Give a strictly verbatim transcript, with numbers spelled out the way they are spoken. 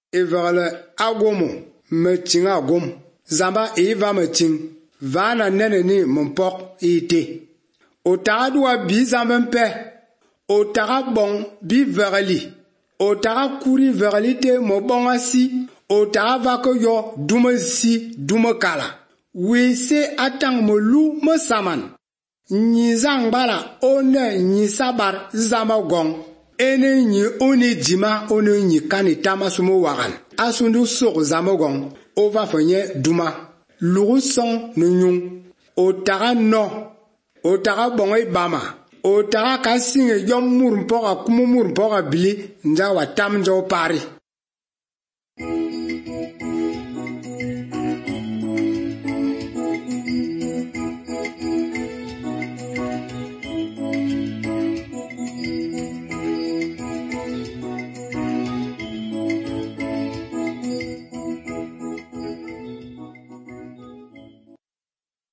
e vegele agomo me tinga agom zamba e va me ting va na nene ni mpok ite o taga duwa bi zamba mpe o taga bon bi vegeli o taga kuri vegeli te mo bonga si o taga va ko yo dume si dume kala we se atang mo lu mo saman nyi zangbala one nyi sabar zama gong ene nyi one dima one nyi kani tama sumo wagan asundu sok zama gong o va fenye duma lugu song no nyung o taga no o taga bongoy bama o taga kasinge yom mur mpoka kumu mur mpoka bili nja wa tam njo pari